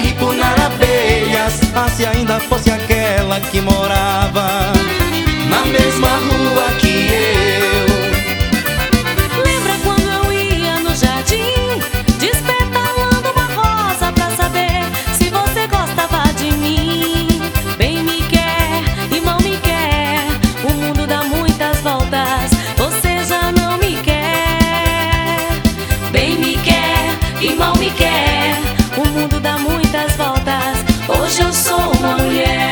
arripunar abelhas. Ah, se ainda fosse aquela que morava na mesma rua que eu. Lembra quando eu ia no jardim, despetalando uma rosa pra saber se você gostava de mim? Bem me quer e mal me quer, o mundo dá muitas voltas, você já não me quer. Bem me quer e mal me quer, o mundo dá muitas voltas, hoje eu sou uma mulher.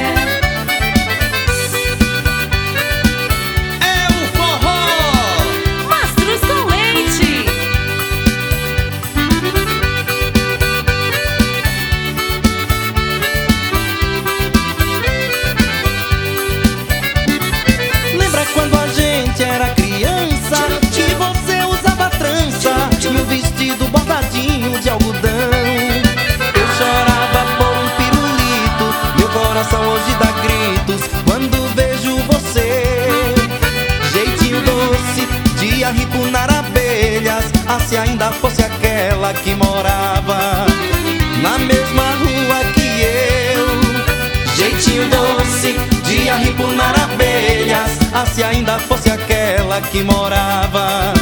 Quando a gente era criança, que você usava trança e um vestido bordadinho de algodão. Eu chorava por um pirulito, meu coração hoje dá gritos quando vejo você. Jeitinho doce de arripunar abelhas. Ah, se ainda fosse aquela que morava na mesma rua que eu. Jeitinho doce de arripunar abelhas. Ah, se ainda fosse aquela que morava